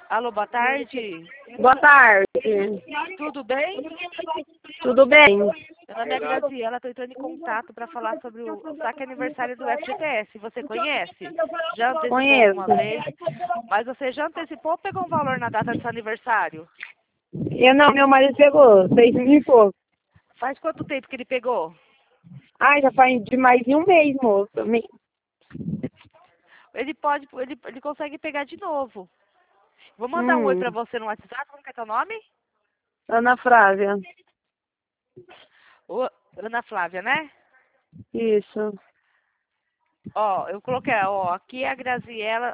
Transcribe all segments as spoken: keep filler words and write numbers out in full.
Alô, boa tarde. Boa tarde. Tudo bem? Tudo bem? Meu nome é Graziela, estou entrando em contato para falar sobre o saque aniversário do F G T S. Você conhece? Já antecipou Conheço. alguma vez? Mas você já antecipou ou pegou um valor na data do seu aniversário? Eu não, meu marido pegou seis mil e pouco. Faz quanto tempo que ele pegou? Ai, já faz de mais de um mês, moça. Me- Ele pode, ele, ele consegue pegar de novo. Vou mandar um oi Hum, para você no WhatsApp. Como que é teu nome? Ana Flávia. Ô, Ana Flávia, né? Isso. Ó, eu coloquei, ó, aqui é a Graziela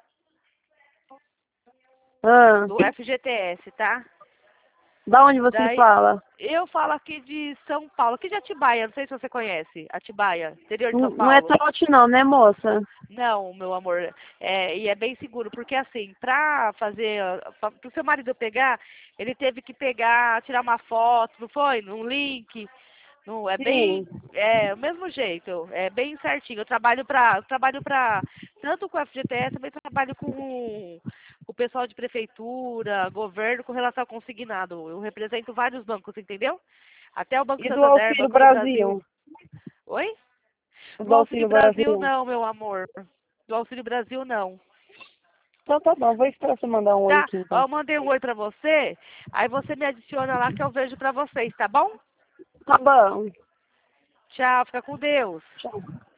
Ah, do F G T S, tá? da onde você Daí, fala? eu falo aqui de São Paulo, aqui de Atibaia, não sei se você conhece, Atibaia, interior de Não, São não é Paulo. trote não, né, moça? Não, meu amor, é, e é bem seguro, porque assim, pra fazer, pra, pro seu marido pegar, ele teve que pegar, tirar uma foto, não foi? Num link, não, é bem, Sim. é o mesmo jeito, é bem certinho. Eu trabalho pra, eu trabalho pra, tanto com o F G T S, também trabalho com o pessoal de prefeitura, governo, com relação ao consignado. Eu represento vários bancos, entendeu? Até o Banco E do Santander, Auxílio Banco do Brasil. Brasil? Oi? Do Do Auxílio Auxílio Brasil, Brasil. não, meu amor. Do Auxílio Brasil, não. Então tá bom, vou esperar você mandar um oi Tá? aqui Ó, então. eu mandei um oi pra você, aí você me adiciona lá que eu vejo pra vocês, tá bom? Tá bom. Tchau, fica com Deus. Tchau.